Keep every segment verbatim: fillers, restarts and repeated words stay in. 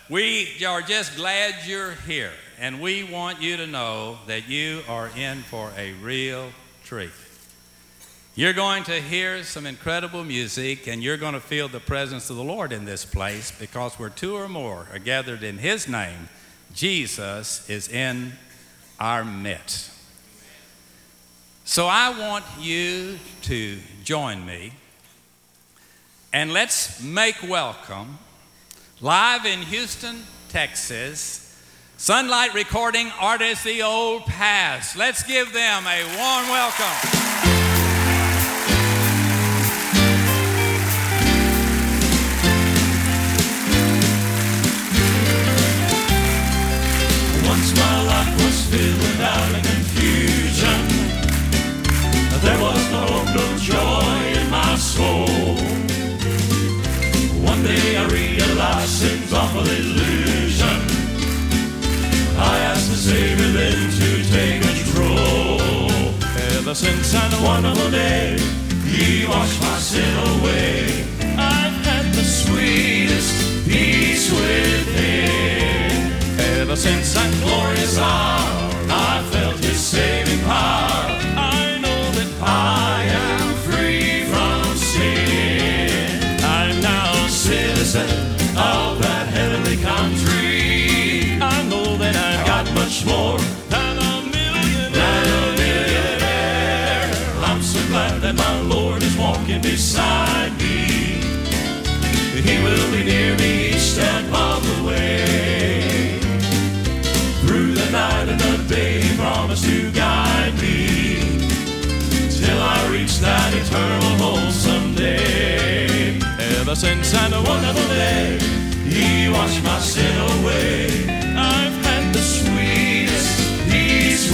we are just glad you're here, and we want you to know that you are in for a real treat. You're going to hear some incredible music, and you're going to feel the presence of the Lord in this place, because where two or more are gathered in His name, Jesus is in our midst. So I want you to join me, and let's make welcome, live in Houston, Texas, Sunlight Recording Artists, The Old Past. Let's give them a warm welcome. Once my life was filled with doubt and confusion. There was no hope, no joy in my soul. One day I realized sin's awful illusion. I asked the Savior then to take control. Ever since that wonderful day, He washed my sin away. I've had the sweetest peace within. Ever since that glorious hour, I felt His saving power. I know that I am free from sin. I'm now a citizen of that heavenly country. I know that I've got much more than a millionaire. Than a millionaire. I'm so glad that my Lord is walking beside me. He will be near me each step of the way. Through the night and the day, He promised to guide me till I reach that eternal home someday. Ever since that wonderful day, He washed my sin away. I've had the sweetest peace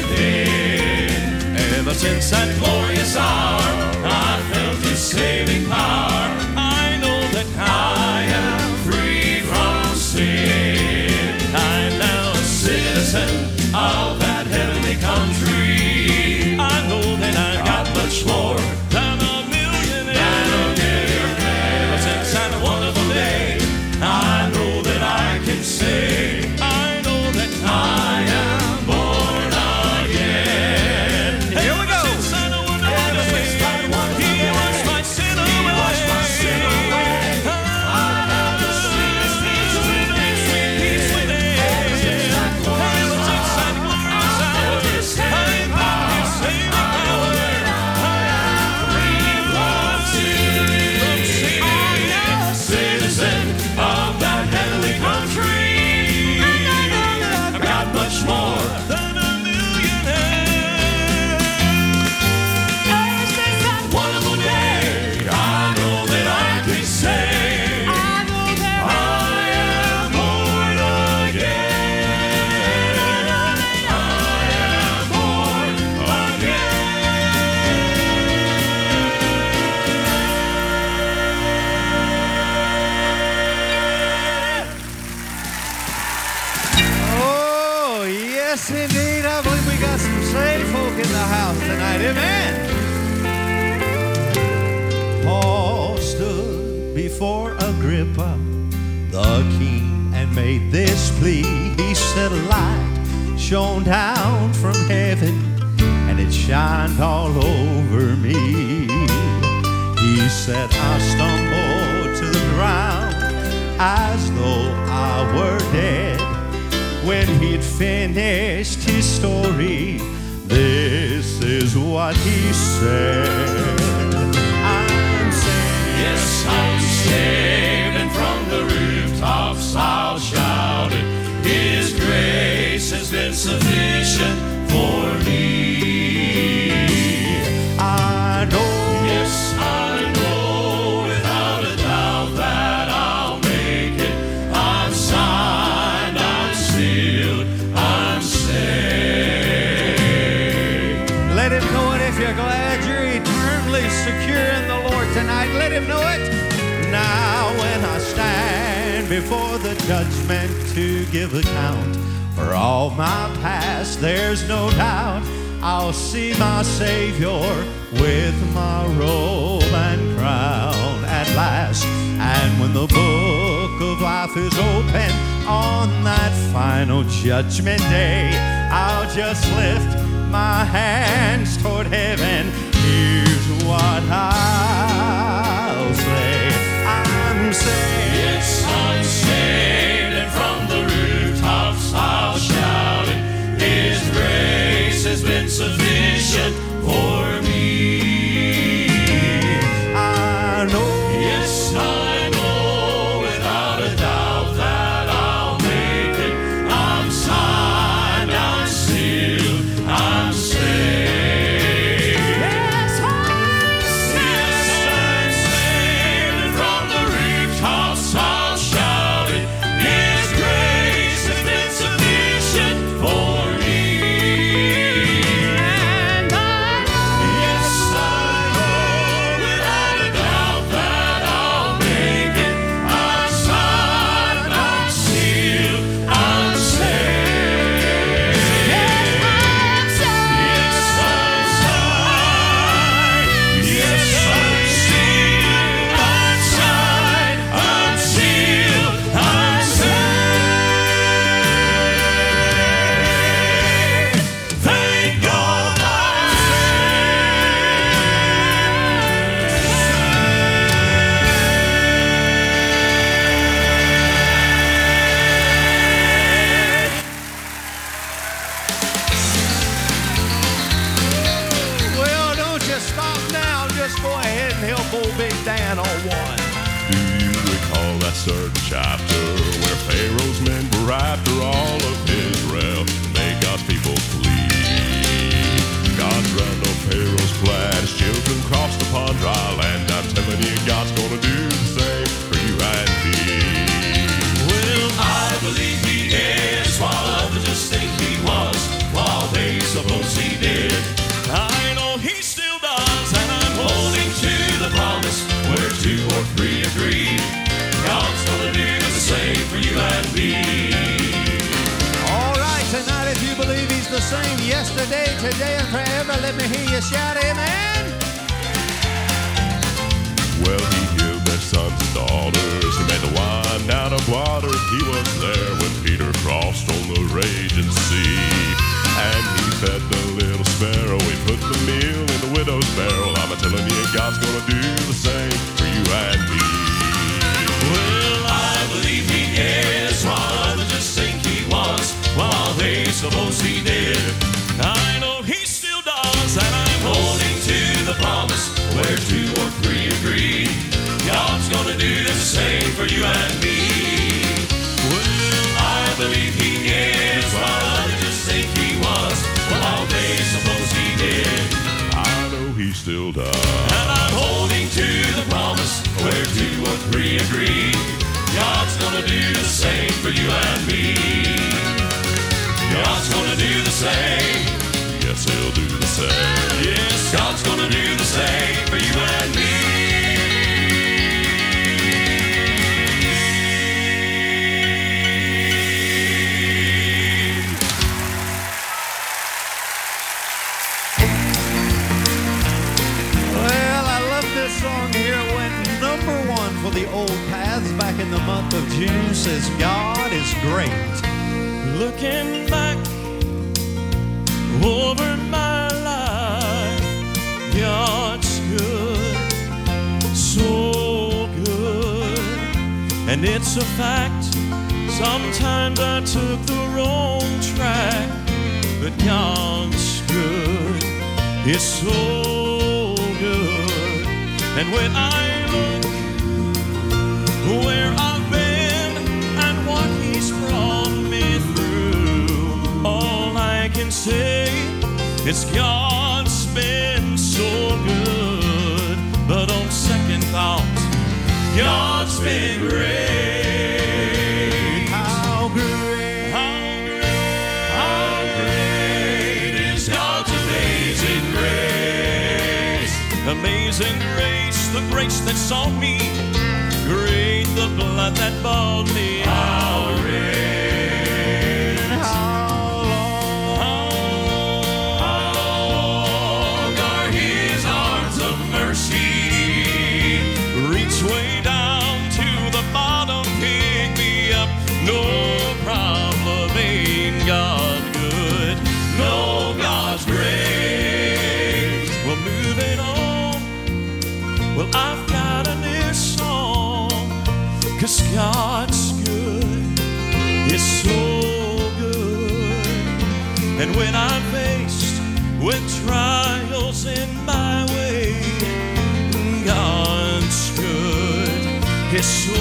within. Ever since that glorious hour, I felt His saving power. I know that I am free from sin. I'm now a citizen of that heavenly country. I know that I've got much more than a millionaire. Than a millionaire. Ever since that wonderful day, I know that I can say, I know that I am born again. Here we go. Ever since that wonderful day, He washed my sin away. He washed my sin away. I've got the sweetest peace within. Peace within. Ever since that glorious hour, I felt His saving power. I know that I am free from sin. I'm a citizen of that heavenly country. I've got much more than a millionaire. Ever since that wonderful day, I know that I can say, I know that I am born again. I am born Oh, yes, indeed. I believe we got some saved folk in the house tonight. Amen. Paul stood before Agrippa, the king, and made this plea. He said, a light shone down from heaven, and it shined all over me. He said, I stumbled to the ground as though I were dead. When he'd finished his story, this is what he said. I'm saved. Yes, I'm saved, and from the rooftops I'll shout it. His grace has been sufficient for me. I know. Yes, I know without a doubt that I'll make it. I'm signed, I'm sealed, I'm saved. Let him know it if you're glad you're eternally secure in the Lord tonight. Let him know it. Now when I stand before the judgment to give account for all my past, there's no doubt I'll see my Savior with my robe and crown at last. And when the book of life is open on that final judgment day. I'll just lift my hands toward heaven. Here's what I'll say. I'm saved. Yes, I'm saved, and from the rooftops I'll shout it. His grace has been sufficient for me. I know. Yes, I know without a doubt that I'll make it. I'm signed, I'm sealed, I'm saved. Yes, I'm Yes, I'm saved, and from the rooftops I'll shout it. His grace has been sufficient for me. And I Yes, I know without a doubt that I'll make it. I'm signed, I'm sealed, I'm saved. Yes, I'm signed. Yes, I'm sealed, I'm signed, I'm sealed, I'm saved. Thank God I'm Well, don't just stop now. Just go ahead and help old Big Dan on one. Do you recall that certain chapter where Pharaoh's men were after all of Israel to make God's people flee? God's ran on Pharaoh's plan, his children crossed upon dry land. I'm telling you, God's gonna do the same for you and me. Well, I believe he is, while others just think he was, while they suppose he did. I know he still does, and I'm holding to the promise where two or three agree. God's gonna do the same for you and me. All right, tonight, if you believe he's the same yesterday, today, and forever, let me hear you shout amen. Well, he healed their sons and daughters. He made the wine out of water. He was there when Peter crossed on the raging sea. And he fed the little sparrow. He put the meal in the widow's barrel. I'm telling you, God's gonna do the same for you and me. Well, I believe he is, while others just think he was, while they suppose he did. I know he still does, and I'm holding to the promise where two or three agree. God's gonna do the same for you and me. Well, I believe he is, while others just think he was, while they suppose he did. I know he still does. And I'm holding to the promise where two or three agree. God's gonna do the same for you and me. God's gonna do the same. Yes, he'll do the same. Yes, God's gonna do the same for you and me. Well, I love this song here. It went number one for the Old Paths back in the month of June. Says God is great. Looking back over my life, God's good, so good. And it's a fact, sometimes I took the wrong track, but God's good, it's so good. And when I look where I've been and what he's brought me through, all I can say is God's been so good. But on second thought, God's been great. How great, How great, how great is God's amazing grace. Amazing grace, the grace that sought me. Great the blood that bought me. How great, how long, how long are his arms of mercy. Reach way down to the bottom pit. God's good, it's so good. And when I'm faced with trials in my way, God's good, it's so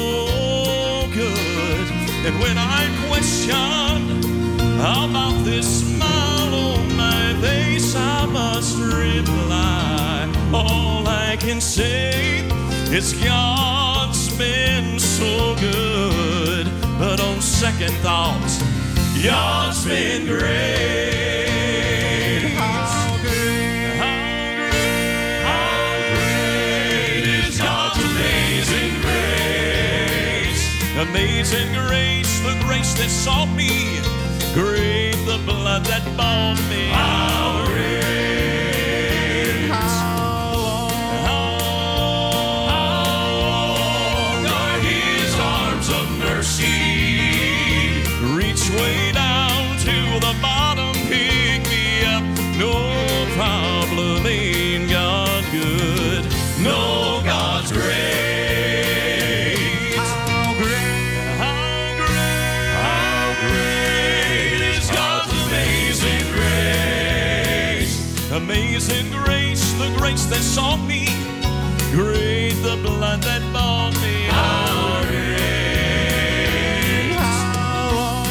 good. And when I question about this smile on my face, I must reply, all I can say is God's been so good. But on second thoughts, God's been great. How great, how great, how great is God's amazing grace. Amazing grace, the grace that sought me. Great the blood that bought me. How great, how long, how long are His arms of mercy. Reach way down to the bottom, pick me up. No problem, ain't God good? No, God's great. How great, how great, how great is God's amazing grace. Amazing grace, the grace that sought me. Great the blood that bought me. How great, how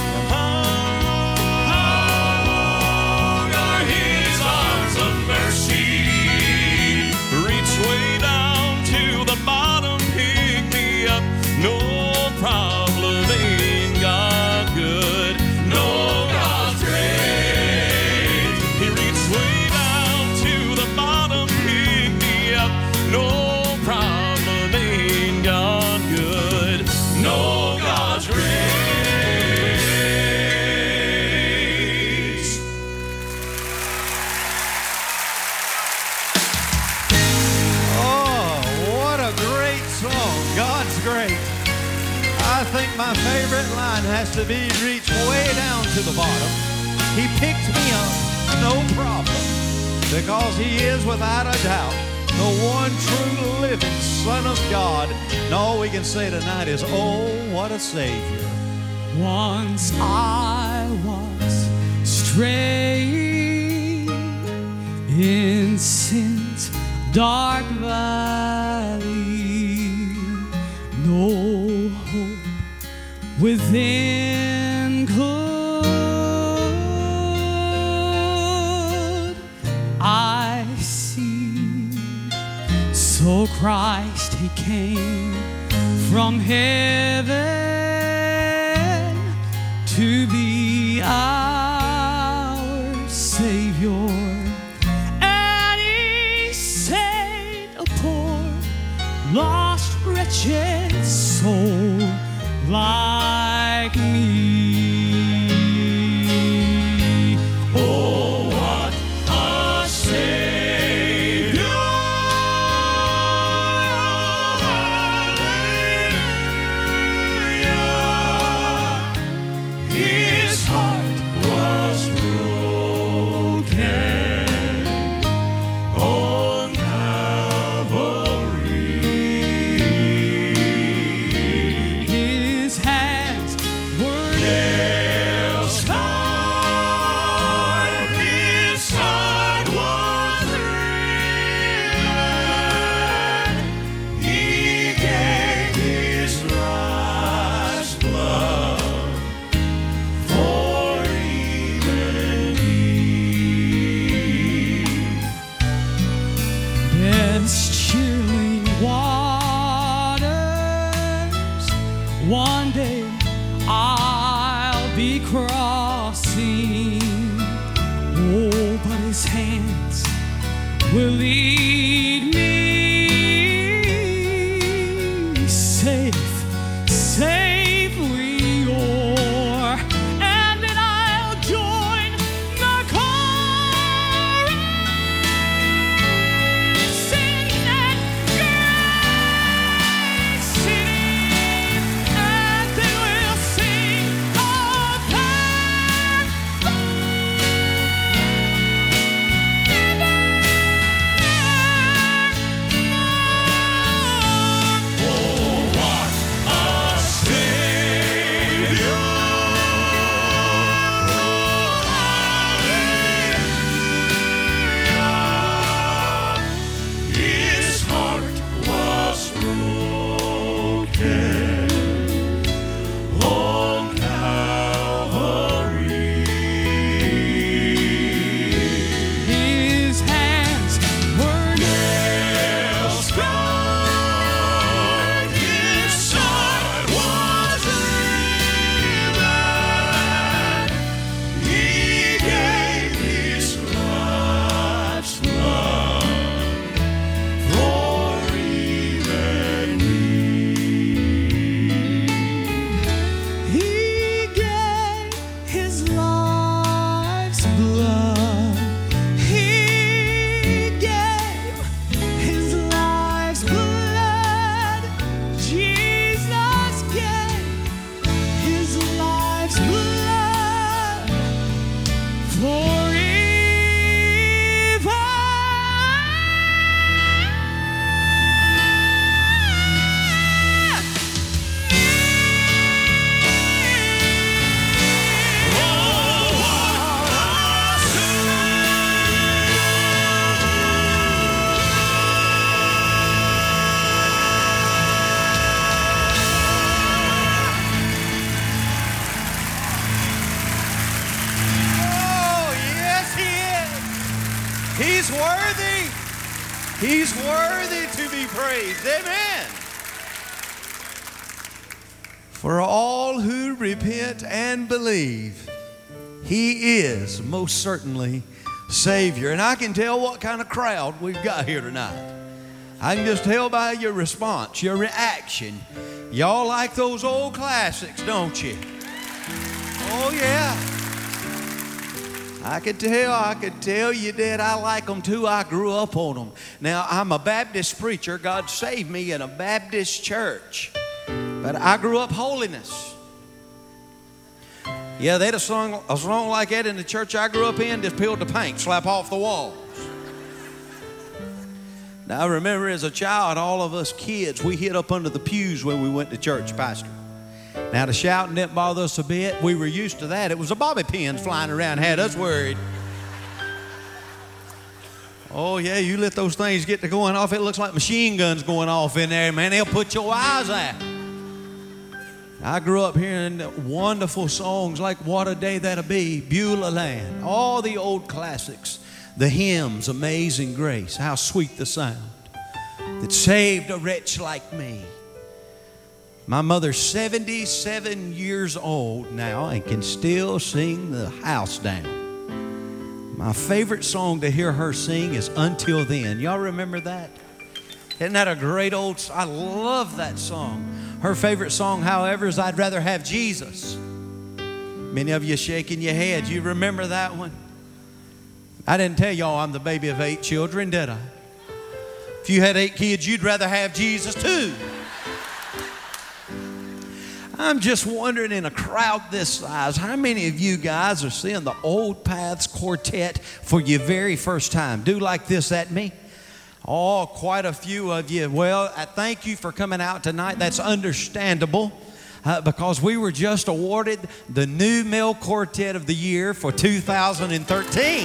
long are His arms of mercy. Reach way down to the bottom, pick me up. No problem, ain't God good? No, God's great. He reached way down to the bottom, pick me up. No problem, ain't God good? No, God's grace. Oh, what a great song. God's great. I think my favorite line has to be reach way down to the bottom. He picked me up, no problem, because He is without a doubt the one true living Son of God. And all we can say tonight is, oh, what a Savior. Once I was straying in sin's dark valley, no hope within could I see. So Christ He came from heaven to be our Savior, and He saved a poor, lost, wretched soul like me. Oh, what a Savior! Hallelujah! His heart was broken on Calvary. His hands were nail scarred, His side was red. He gave His life's blood for even me. Death's chilling waters, one day I'll be crossing. Oh, but His hands will lead me safe, safely o'er, and then I'll join the chorus, singing and grace, singing, and then we'll sing all that. He's worthy to be praised. Amen. For all who repent and believe, He is most certainly Savior. And I can tell what kind of crowd we've got here tonight. I can just tell by your response, your reaction. Y'all like those old classics, don't you? Oh, yeah. I could tell, I could tell you did. I like them too. I grew up on them. Now, I'm a Baptist preacher. God saved me in a Baptist church. But I grew up holiness. Yeah, they'd have sung a song like that in the church I grew up in, just peeled the paint, slap off the walls. Now, I remember as a child, all of us kids, we hid up under the pews when we went to church, Pastor. Now, the shouting didn't bother us a bit. We were used to that. It was the bobby pins flying around had us worried. Oh, yeah, you let those things get to going off. It looks like machine guns going off in there, man. They'll put your eyes out. I grew up hearing wonderful songs like What a Day That'll Be, Beulah Land, all the old classics, the hymns, Amazing Grace, how sweet the sound that saved a wretch like me. My mother's seventy-seven years old now and can still sing the house down. My favorite song to hear her sing is Until Then. Y'all remember that? Isn't that a great old song? I love that song. Her favorite song, however, is I'd Rather Have Jesus. Many of you shaking your heads. You remember that one? I didn't tell y'all I'm the baby of eight children, did I? If you had eight kids, you'd rather have Jesus too. I'm just wondering, in a crowd this size, how many of you guys are seeing the Old Paths Quartet for your very first time? Do like this at me. Oh, quite a few of you. Well, I thank you for coming out tonight. That's understandable uh, because we were just awarded the new male quartet of the year for two thousand thirteen.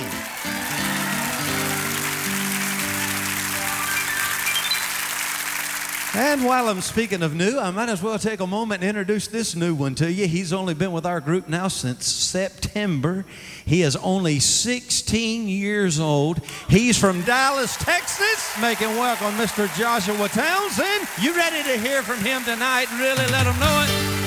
And while I'm speaking of new, I might as well take a moment and introduce this new one to you. He's only been with our group now since September. He is only sixteen years old. He's from Dallas, Texas. Make him welcome Mister Joshua Townsend. You ready to hear from him tonight and really let him know it?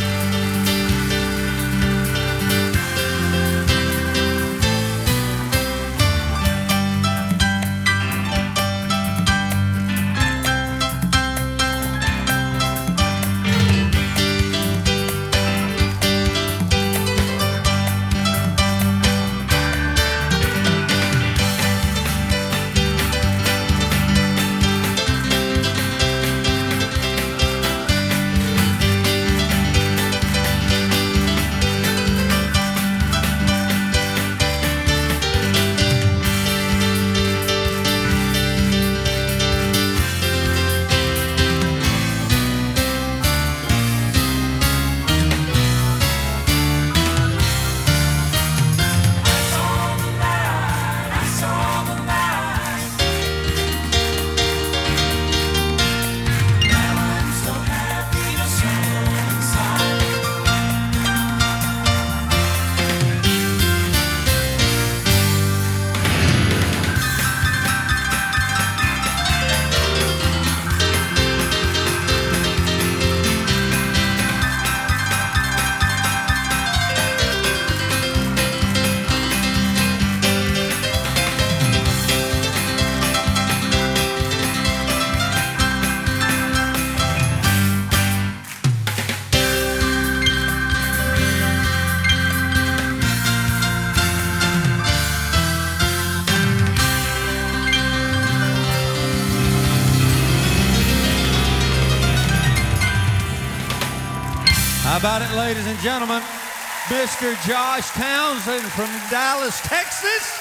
How about it, ladies and gentlemen? Mister Josh Townsend from Dallas, Texas.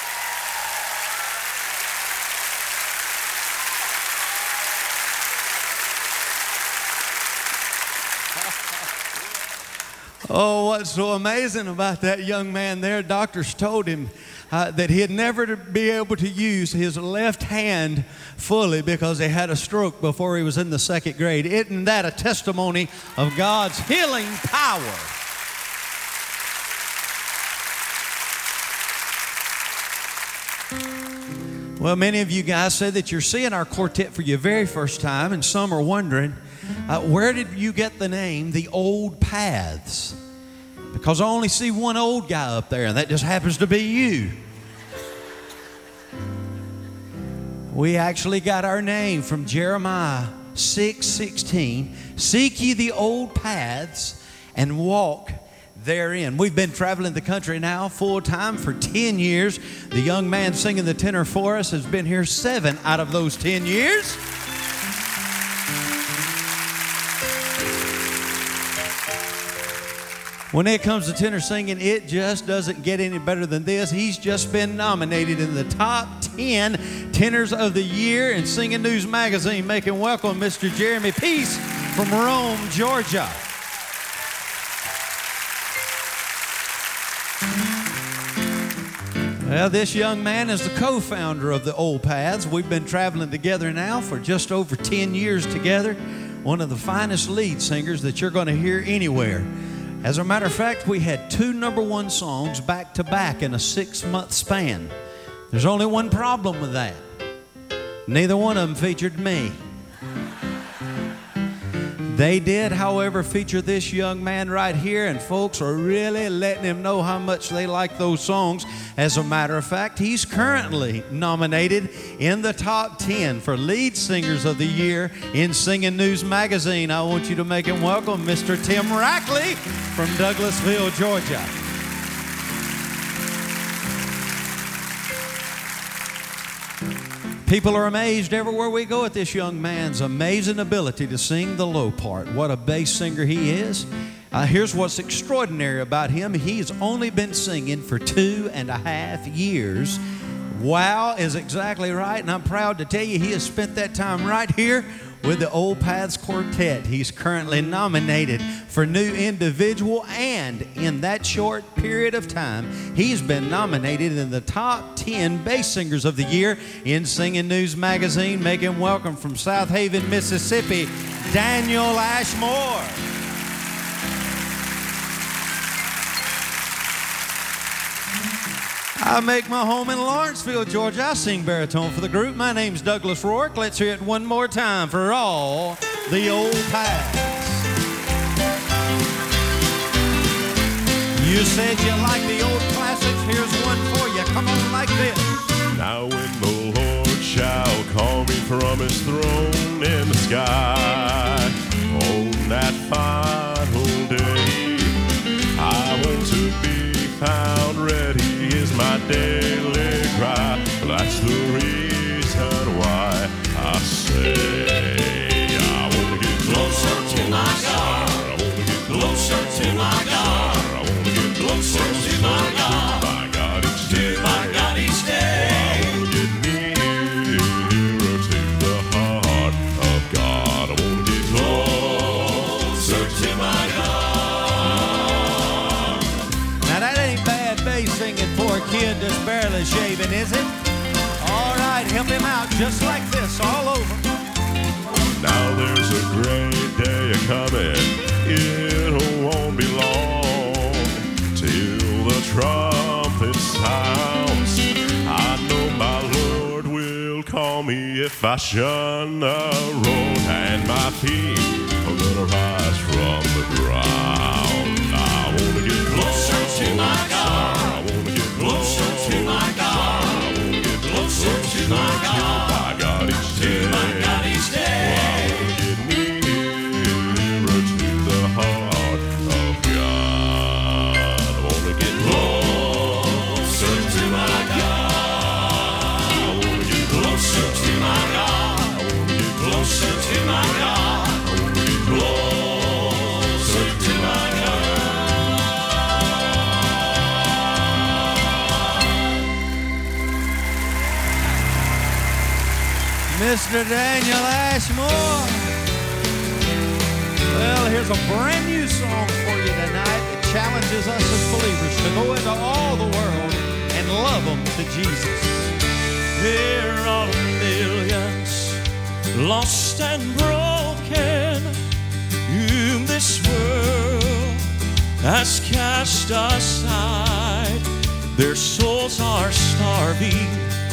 Oh, what's so amazing about that young man there, doctors told him uh, that he'd never be able to use his left hand fully because he had a stroke before he was in the second grade. Isn't that a testimony of God's healing power? Well, many of you guys said that you're seeing our quartet for your very first time, and some are wondering, uh, where did you get the name, The Old Paths? Because I only see one old guy up there, and that just happens to be you. We actually got our name from Jeremiah six sixteen. Seek ye the old paths and walk therein. We've been traveling the country now full time for ten years. The young man singing the tenor for us has been here seven out of those ten years. When it comes to tenor singing, it just doesn't get any better than this. He's just been nominated in the top ten tenors of the year in Singing News Magazine. Making welcome Mister Jeremy Peace from Rome, Georgia. Well, this young man is the co-founder of the Old Paths. We've been traveling together now for just over ten years together. One of the finest lead singers that you're going to hear anywhere. As a matter of fact, we had two number one songs back to back in a six-month span. There's only one problem with that. Neither one of them featured me. They did, however, feature this young man right here, and folks are really letting him know how much they like those songs. As a matter of fact, he's currently nominated in the top ten for Lead Singers of the Year in Singing News Magazine. I want you to make him welcome Mister Tim Rackley from Douglasville, Georgia. People are amazed everywhere we go at this young man's amazing ability to sing the low part. What a bass singer he is. Uh, here's what's extraordinary about him. He's only been singing for two and a half years. Wow is exactly right, and I'm proud to tell you he has spent that time right here with the Old Paths Quartet. He's currently nominated for New Individual, and in that short period of time, he's been nominated in the top ten Bass Singers of the Year in Singing News Magazine. Make him welcome from South Haven, Mississippi, Daniel Ashmore. I make my home in Lawrenceville, Georgia. I sing baritone for the group. My name's Douglas Rourke. Let's hear it one more time for all the old paths. You said you like the old classics. Here's one for you. Come on like this. Now when the Lord shall call me from his throne in the sky, on that final day, I want to be found ready is my daily cry. That's the reason why I say I want to get closer to my God. I want to get closer to my God. I want to get closer to my God. My God each day. My God each day. I want to get nearer to the heart of God. I want to get closer to my God. Singing for a kid that's barely shaving, is it? All right, help him out just like this, all over. Now there's a great day a-coming. It won't be long till the trumpet sounds. I know my Lord will call me if I shun the road, and my feet are gonna rise from the ground. I want to get closer to my God. Closer to my God. I want to get closer to my God. My God each day. To my God each day. I want to get nearer to the heart of God. I want to get closer to my God. I want to get closer to my God. I want to get closer to my God. I want to get closer to my God. Mister Daniel Ashmore. Well, here's a brand new song for you tonight that challenges us as believers to go into all the world and love them to Jesus. There are millions lost and broken, whom this world has cast aside. Their souls are starving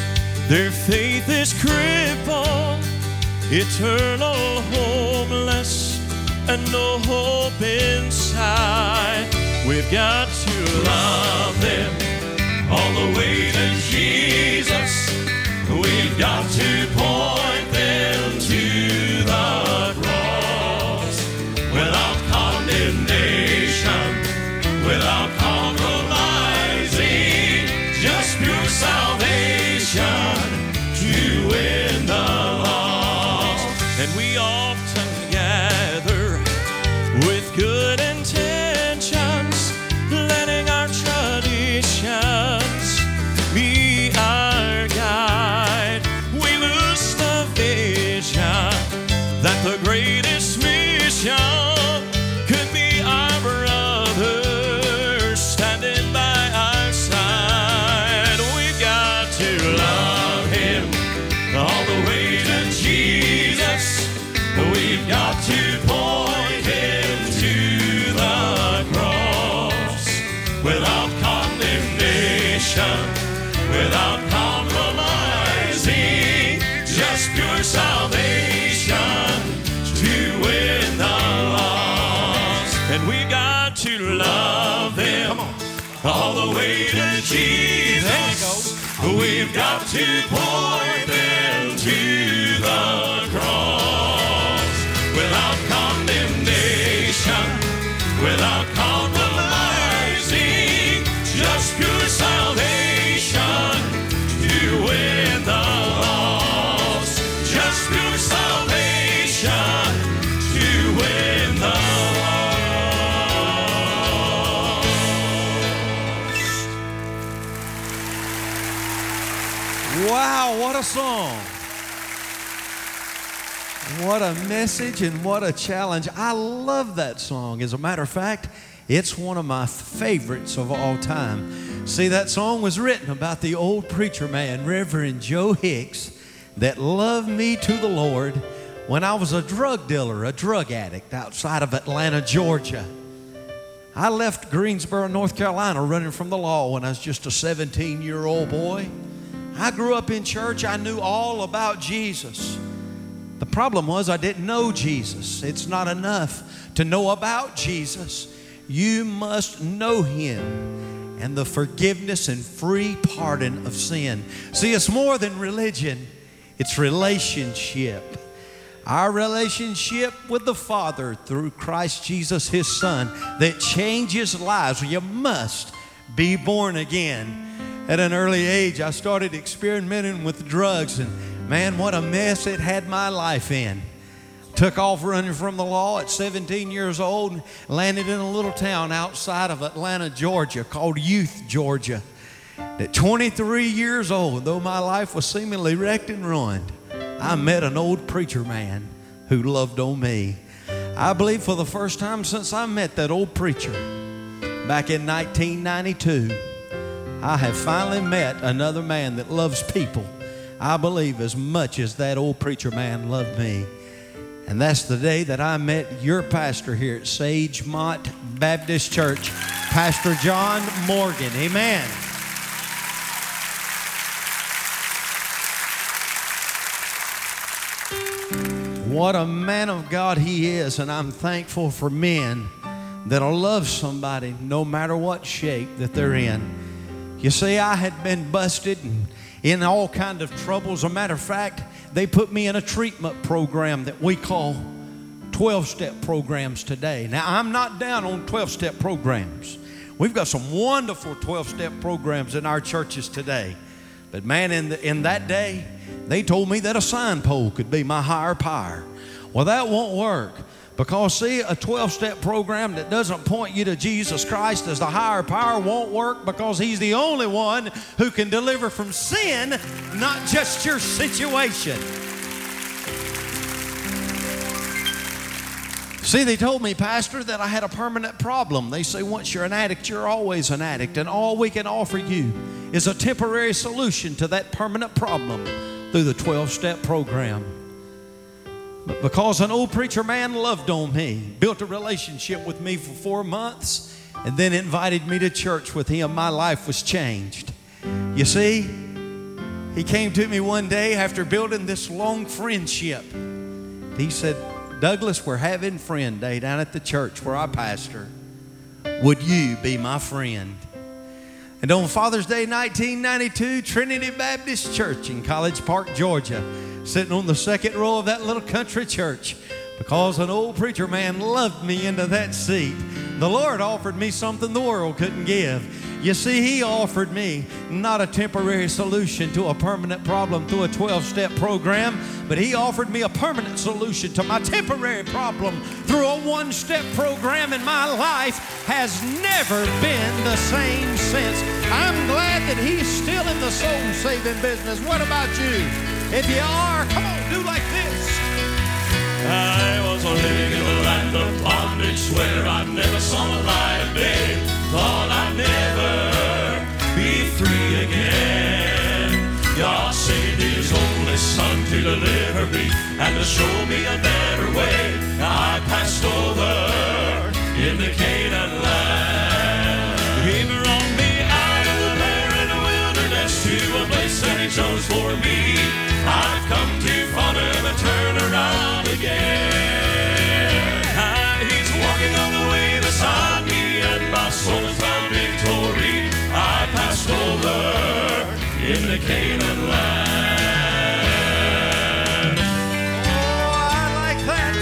Their faith is crippled, eternal homeless, and no hope inside. We've got to love them all the way to Jesus. We've got to point them to the cross without condemnation, without compromising, just pure salvation to win the lost. And we often gather with good intentions, letting our traditions be our guide. We lose the vision that the greatest mission could be our brother standing by our side. We've got to love him all the way to Jesus. We've got to point him to the cross without condemnation, without compromising, just pure salvation to win the lost. And we got to love them all the way to Jesus. We've got to point them to the cross without condemnation, without compromising, just pure salvation to win the lost. Just pure salvation to win the lost. Wow, what a song. What a message and what a challenge. I love that song. As a matter of fact, it's one of my favorites of all time. See, that song was written about the old preacher man, Reverend Joe Hicks, that loved me to the Lord when I was a drug dealer, a drug addict outside of Atlanta, Georgia. I left Greensboro, North Carolina, running from the law when I was just a seventeen-year-old boy. I grew up in church. I knew all about Jesus. The problem was I didn't know Jesus. It's not enough to know about Jesus. You must know him and the forgiveness and free pardon of sin. See, it's more than religion. It's relationship. Our relationship with the Father through Christ Jesus, his Son, that changes lives. You must be born again. At an early age, I started experimenting with drugs, and man, what a mess it had my life in. Took off running from the law at seventeen years old and landed in a little town outside of Atlanta, Georgia called Youth, Georgia. At twenty-three years old, though my life was seemingly wrecked and ruined, I met an old preacher man who loved on me. I believe for the first time since I met that old preacher back in nineteen ninety-two, I have finally met another man that loves people, I believe, as much as that old preacher man loved me. And that's the day that I met your pastor here at Sagemont Baptist Church, Pastor John Morgan. Amen. What a man of God he is, and I'm thankful for men that'll love somebody no matter what shape that they're in. You see, I had been busted and in all kinds of troubles. As a matter of fact, they put me in a treatment program that we call twelve-step programs today. Now, I'm not down on twelve-step programs. We've got some wonderful twelve-step programs in our churches today. But man, in, the, in that day, they told me that a sign pole could be my higher power. Well, that won't work. Because, see, a twelve-step program that doesn't point you to Jesus Christ as the higher power won't work, because he's the only one who can deliver from sin, not just your situation. See, they told me, Pastor, that I had a permanent problem. They say once you're an addict, you're always an addict, and all we can offer you is a temporary solution to that permanent problem through the twelve-step program. But because an old preacher man loved on me, built a relationship with me for four months, and then invited me to church with him, my life was changed. You see, He came to me one day after building this long friendship. He said, Douglas, we're having friend day down at the church where I pastor. Would you be my friend? And on Father's Day nineteen ninety-two, Trinity Baptist Church in College Park, Georgia, sitting on the second row of that little country church, because an old preacher man loved me into that seat. The Lord offered me something the world couldn't give. You see, He offered me not a temporary solution to a permanent problem through a twelve-step program, but He offered me a permanent solution to my temporary problem through a one-step program, and my life has never been the same since. I'm glad that He's still in the soul-saving business. What about you? If you are, come on, do like this. I was living in the land of bondage where I never saw the light of day. Thought I'd never be free again. God sent His only Son to deliver me and to show me a better way. I passed over in the Canaan land. He brought me out of the barren wilderness to a place that He chose for me. I've come too far to ever turn around again. And He's walking on the way beside me, and my soul has found victory. I passed over in the Canaan land. Oh, I like that.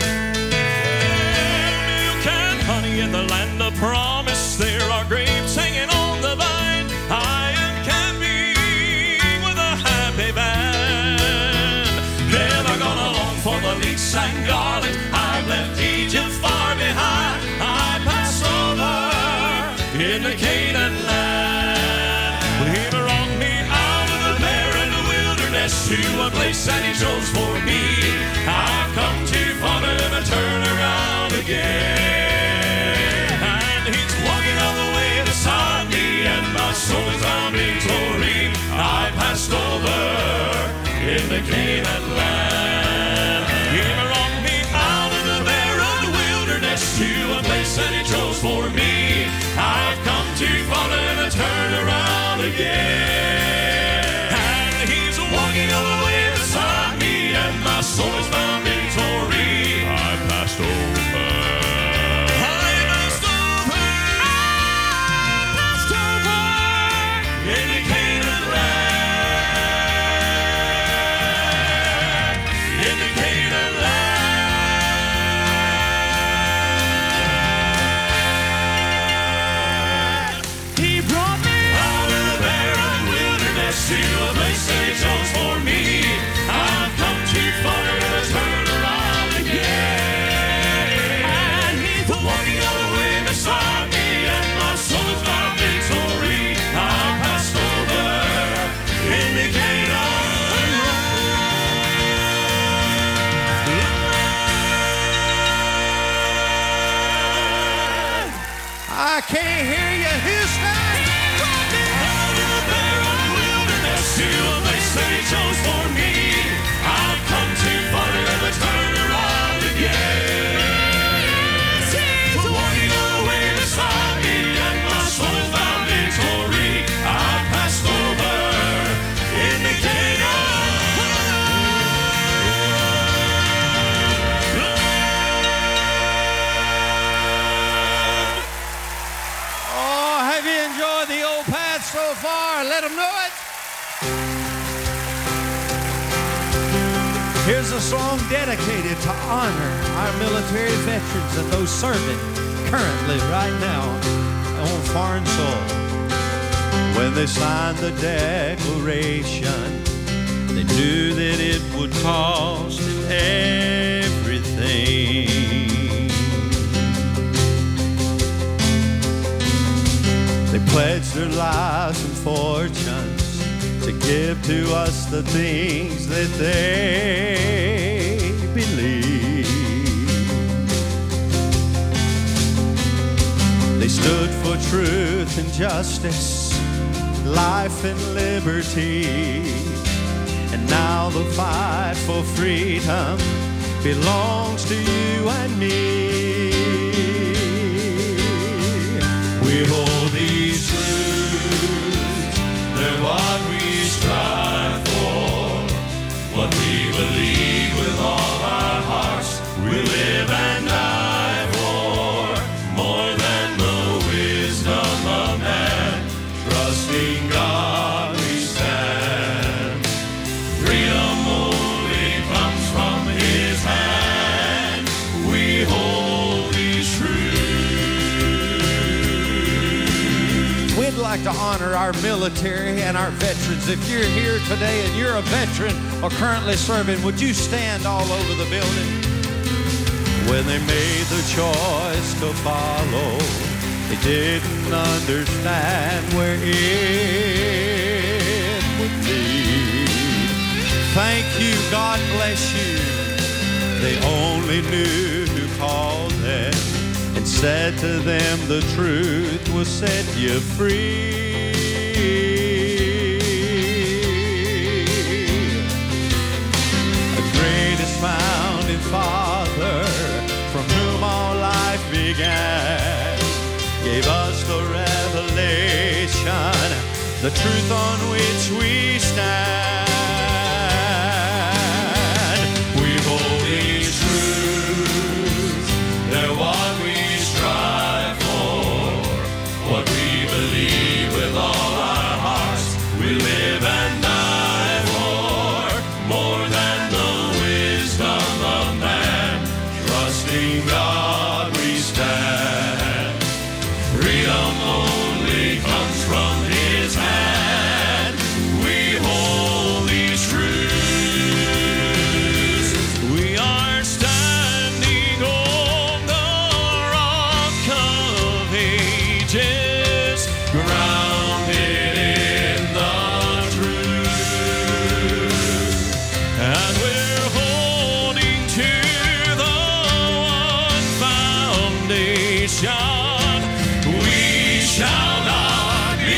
Milk and honey in the land of promise. There are grapes hanging on the vine. I am camping with a happy band. Never gonna long for the leeks and garlic. I've left Egypt far behind. I pass over in the Canaan land. He brought me out of the barren wilderness to a place that He chose for me. I've come too far to ever turn around again. And He's walking all the way beside me, and my soul is found victory. I passed over in the Canaan land. He brought me out of the barren wilderness to a place that He chose for me. I've come too far to ever turn around again. And He's walking all the way beside me, and my soul has found victory. I passed over. I passed over. I passed over in the Canaan land. In the Canaan land. He brought me Out of the barren wilderness to a place that He chose for me. I've come too far to ever turn around again. And He's walking all the way beside me, and my soul has found victory. I passed over in the Canaan land. I can't hear you, Houston. Out of the barren wilderness to a place that He chose for me. I've come too far to ever turn around again. He's walking all the way beside me, and my soul has found victory. I passed over in the Canaan. Oh, have you enjoyed the old path so far? Let them know it. Here's a song dedicated to honor our military veterans and those serving currently right now on foreign soil. When they signed the Declaration, they knew that it would cost them everything. They pledged their lives and fortunes to give to us the things that they believe. They stood for truth and justice, life and liberty. And now the fight for freedom belongs to you and me. We hold these truths, they're what we strive like to honor our military and our veterans. If you're here today and you're a veteran or currently serving, would you stand all over the building? When they made the choice to follow, they didn't understand where it would lead. Thank you, God bless you. They only knew who called them and said to them the truth will set you free. The greatest founding father from whom all life began gave us the revelation, the truth on which we stand. We hold these truths, they're what we strive for, what we believe with all our hearts, we live and die for, more than the wisdom of man, trusting God we stand. Freedom only comes from His hand. We hold these truths. We are standing on the rock of ages, grounded in the truth. And we're holding to the one foundation. Shall not be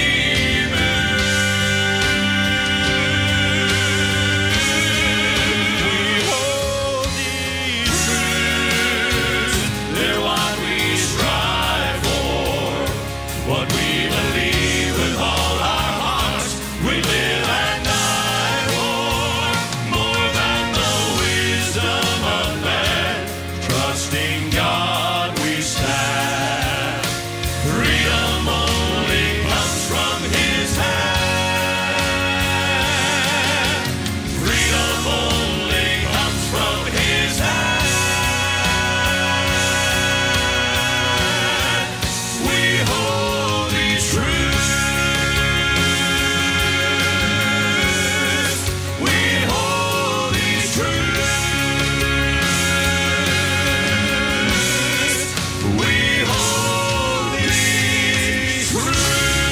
moved. We hold these truths, they're what we strive for, what we believe with all our hearts, we live and die for, more than the wisdom of man, trusting God we stand. Freedom only comes from His hand. Freedom only comes from His hand. We hold these truths. We hold these truths. We hold these truths.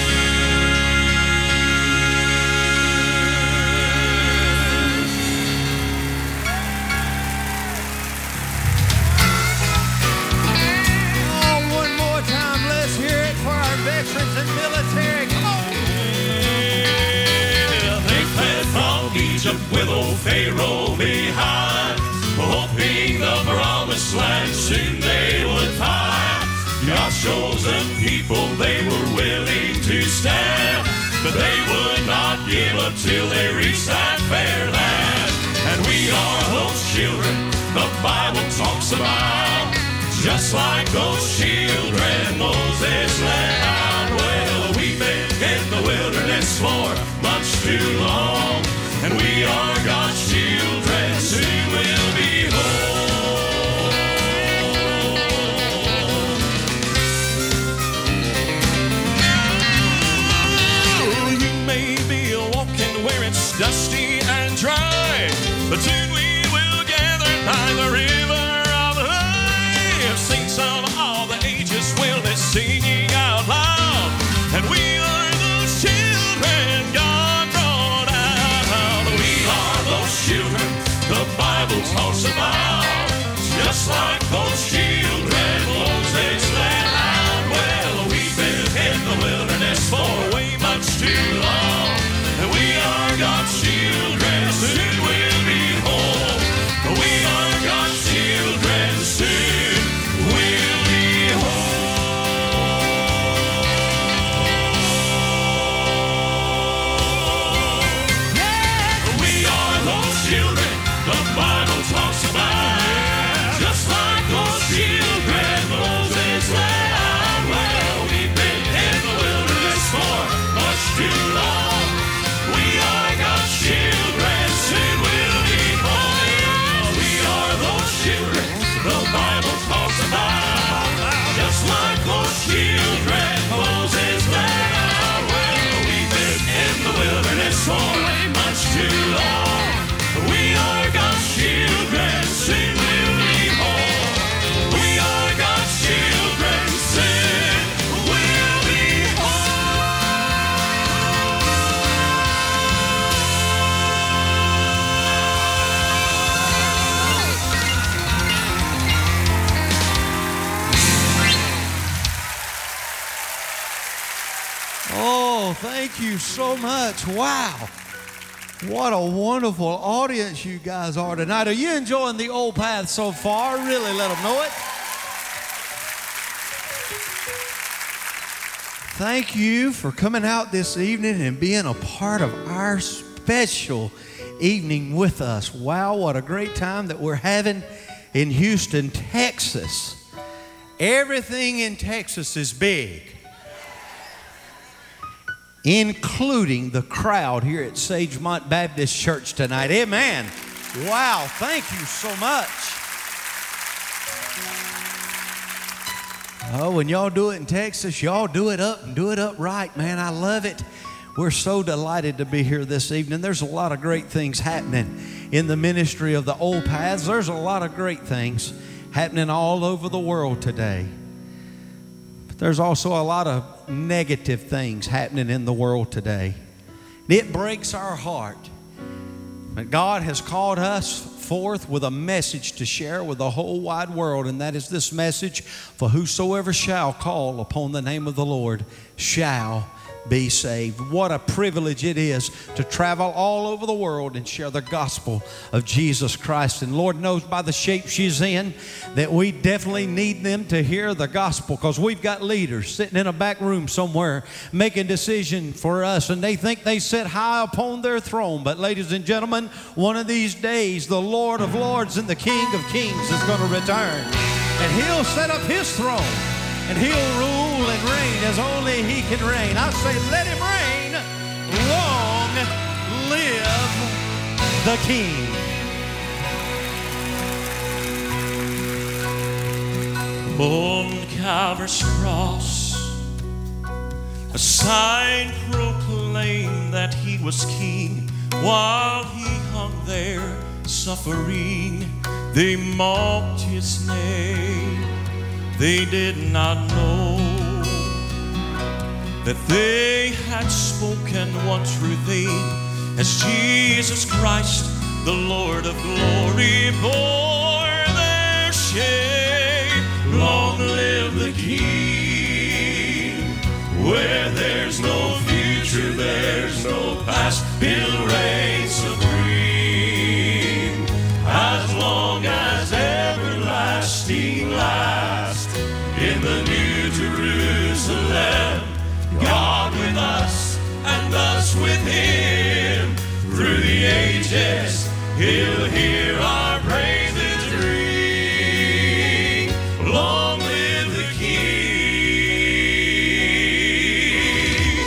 Oh, one more time, let's hear it for our veterans and military. Come on. They fled from Egypt with old Pharaoh behind, hoping the promised land soon they would find. God's chosen people, they were willing to stand, but they would not give up till they reached that fair land. And we are those children the Bible talks about, just like those children Moses led out. Well, we've been in the wilderness for much too long, and we are God's children, soon we'll be home. You may be walking where it's dusty and dry, but soon we will gather by the river of life. Saints of all the ages will be singing out loud, and we are those children God brought out. We are those children the Bible talks about, just like those children Moses led out. Well, we've been in the wilderness for way much too long, and we are God's children, soon we'll be home. Oh, thank you so much. Wow. What a wonderful audience you guys are tonight. Are you enjoying the Old Path so far? Really let them know it. Thank you for coming out this evening and being a part of our special evening with us. Wow, what a great time that we're having in Houston, Texas. Everything in Texas is big, including the crowd here at Sagemont Baptist Church tonight. Amen. Wow, thank you so much. Oh, when y'all do it in Texas, y'all do it up and do it up right, man. I love it. We're so delighted to be here this evening. There's a lot of great things happening in the ministry of the Old Paths. There's a lot of great things happening all over the world today. But there's also a lot of negative things happening in the world today. It breaks our heart. But God has called us forth with a message to share with the whole wide world, and that is this message: for whosoever shall call upon the name of the Lord shall be saved. What a privilege it is to travel all over the world and share the gospel of Jesus Christ. And Lord knows by the shape she's in that we definitely need them to hear the gospel, because we've got leaders sitting in a back room somewhere making decisions for us, and they think they sit high upon their throne. But ladies and gentlemen, one of these days the Lord of Lords and the King of Kings is going to return, and He'll set up His throne, and He'll rule and reign as only He can reign. I say, let Him reign. Long live the King. On Calvary's cross, a sign proclaimed that He was King. While He hung there suffering, they mocked His name. They did not know that they had spoken one true thing, as Jesus Christ, the Lord of glory, bore their shame. Long live the King. Where there's no future, there's no past, He'll reign supreme, as long as everlasting lasts. In the New Jerusalem, God with us and us with Him. Through the ages, He'll hear our praises ring. Long live the King.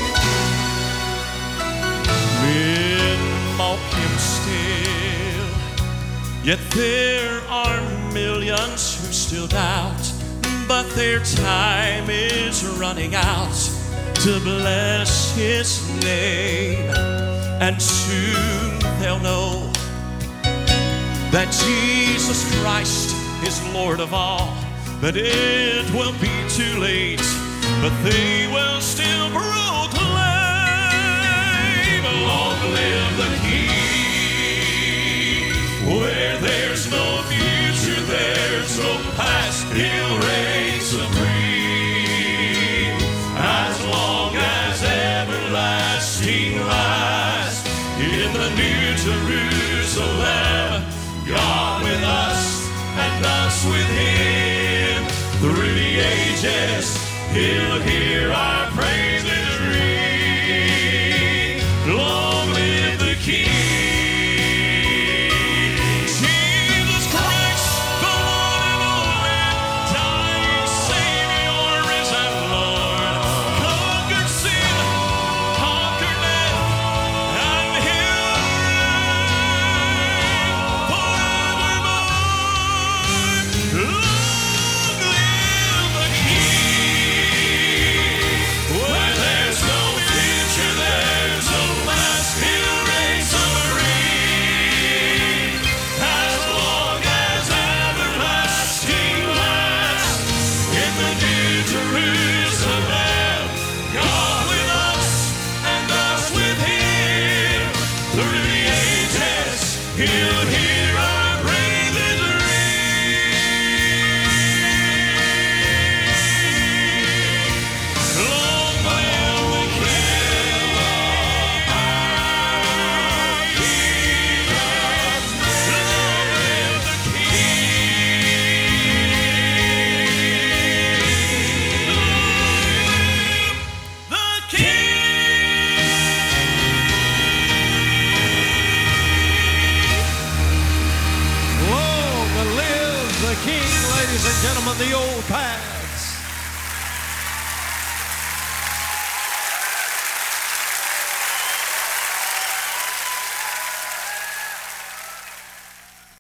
Men mock Him still, yet there are millions who still doubt. But their time is running out to bless His name. And soon they'll know that Jesus Christ is Lord of all. But it will be too late, but they will still proclaim, long live the King. Where there's no future, there's no past, He'll reign supreme, as long as everlasting lasts. In the New Jerusalem, God with us and us with Him. Through the ages, He'll hear our praises ring. Long live the King. from the old past.